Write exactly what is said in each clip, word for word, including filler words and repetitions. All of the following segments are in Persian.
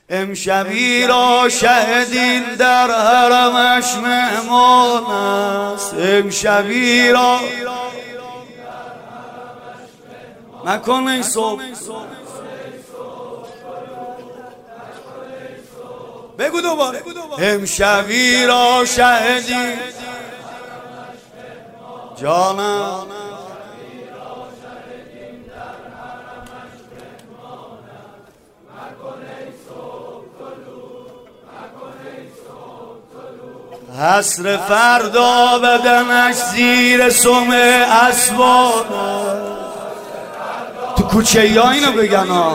امشبی را شهدین در حرمش مهمان است. امشبی را مکن ای صبح، بگو دوباره. امشبی را شهدین جانم، حسر فردا بدنش زیر سم اسوان. تو کوچه یا اینو بگن ها.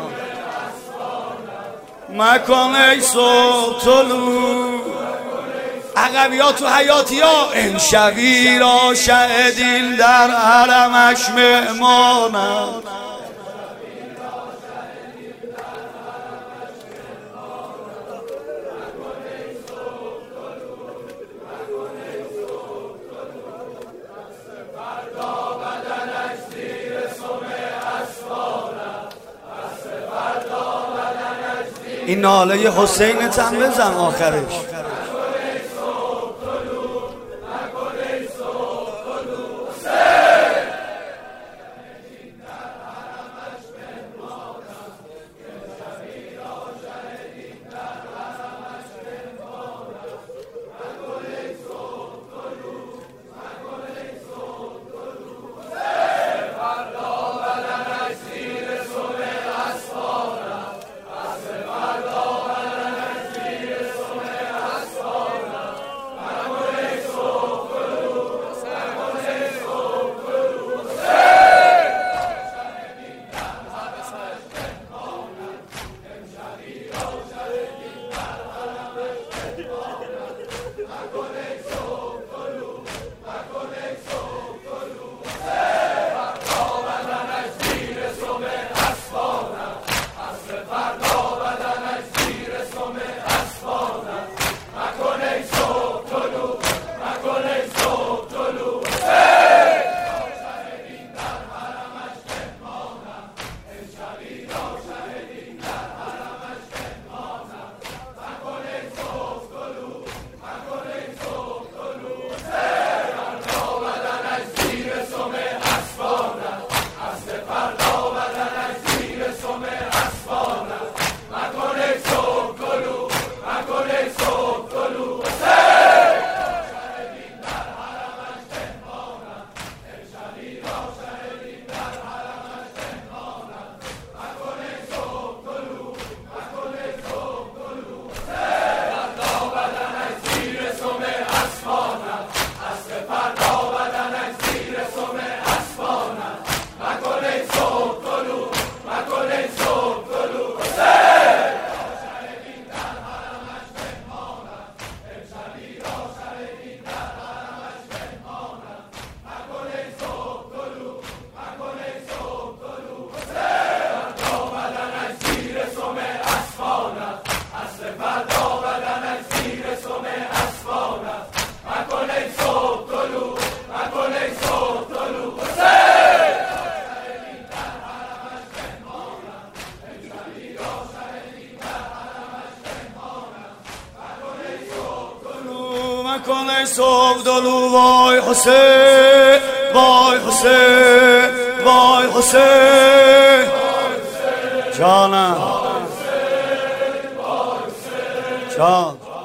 مکن ای صبح طلوع عقبی ها تو حیاتی ها. امشبی را شهدین در حرمش مهمانم. این ناله حسین تن بزن آخرش. مکن صبح دلو وای حسین، وای حسین، وای حسین جانم جان.